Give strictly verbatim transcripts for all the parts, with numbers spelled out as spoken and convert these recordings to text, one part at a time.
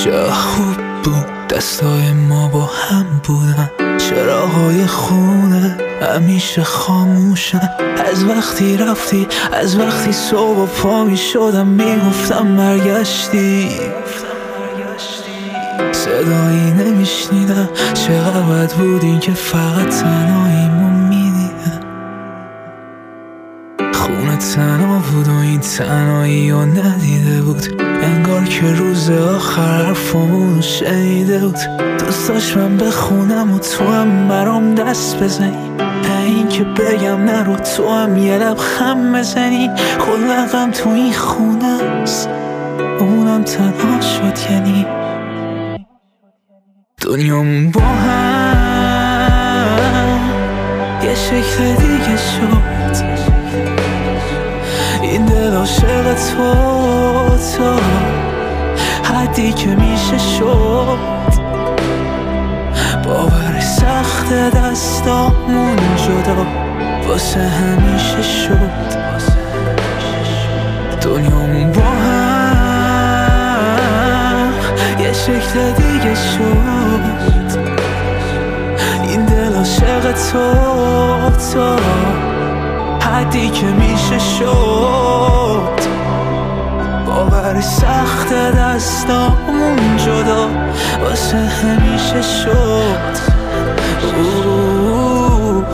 چه خوب بود دستای ما با هم بودن، چراغای خونه همیشه خاموشن. از وقتی رفتی، از وقتی صبح و پا می شدم میگفتم برگشتی، صدایی نمیشنیدم. چقدر بد بود این که فقط تنهاییمو میدیدم. خونه تنها بود و این تنهایی رو ندیده بود، انگار که روز آخر حرفمون شنیده بود. دوست داشت من بخونم و تو هم برام دست بزنی، این که بگم نرو تو هم یه لبخند بزنی. خلقم تو این خونه است، اونم تنها شد. یعنی دنیامون با هم یه شکل دیگه شد. این دل عاشق تو تا حدی که میشه شد. باور سخت دستامون جدا واسه همیشه شد. دنیامون با هم یه شکل دیگه شد. این دل عاشق تو تا حدی که میشه شد. باور سخت دستامون جدا واسه همیشه شد. اوه.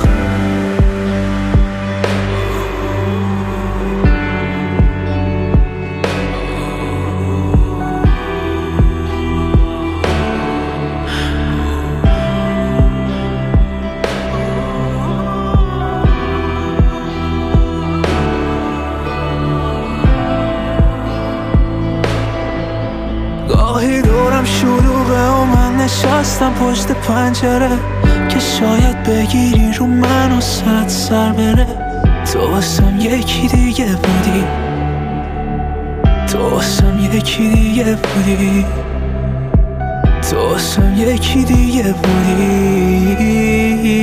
گاهی دورم شلوغه و من نشستم پشت پنجره که شاید بگیری رو من و سرت سر بره. تو واسم یکی دیگه بودی، تو واسم یکی دیگه بودی، تو واسم یکی دیگه بودی.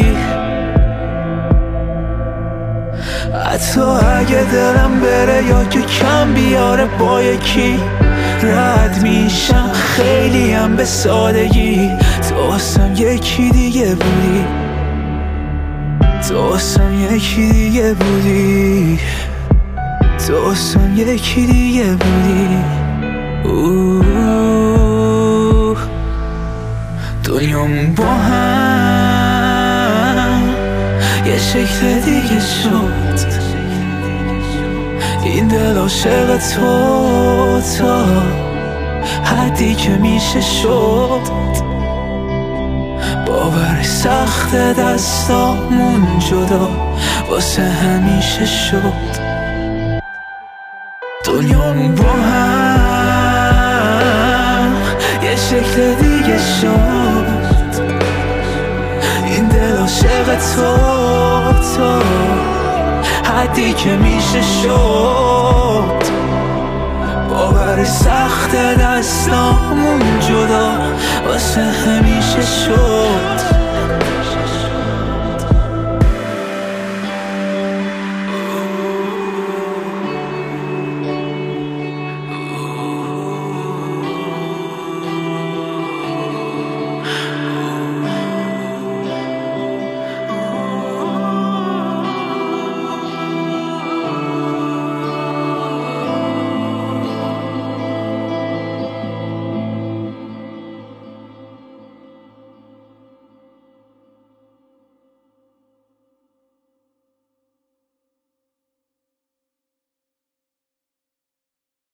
حتی اگه دلم بره یا که کم بیاره با یکی رد میشم خیلی هم به سادگی. تو واسم یکی دیگه بودی، تو واسم یکی دیگه بودی، تو واسم یکی دیگه بودی. اوه. دنیامون با هم یه شکل دیگه شد. این دل عاشق تو تا حدی که میشه شد. باور سخت دستامون جدا واسه همیشه شد. دنیامون با هم یه شکل دیگه شد. این دل عاشق تو تا حدی که میشه شد. باور سخت دستامون جدا واسه همیشه شد.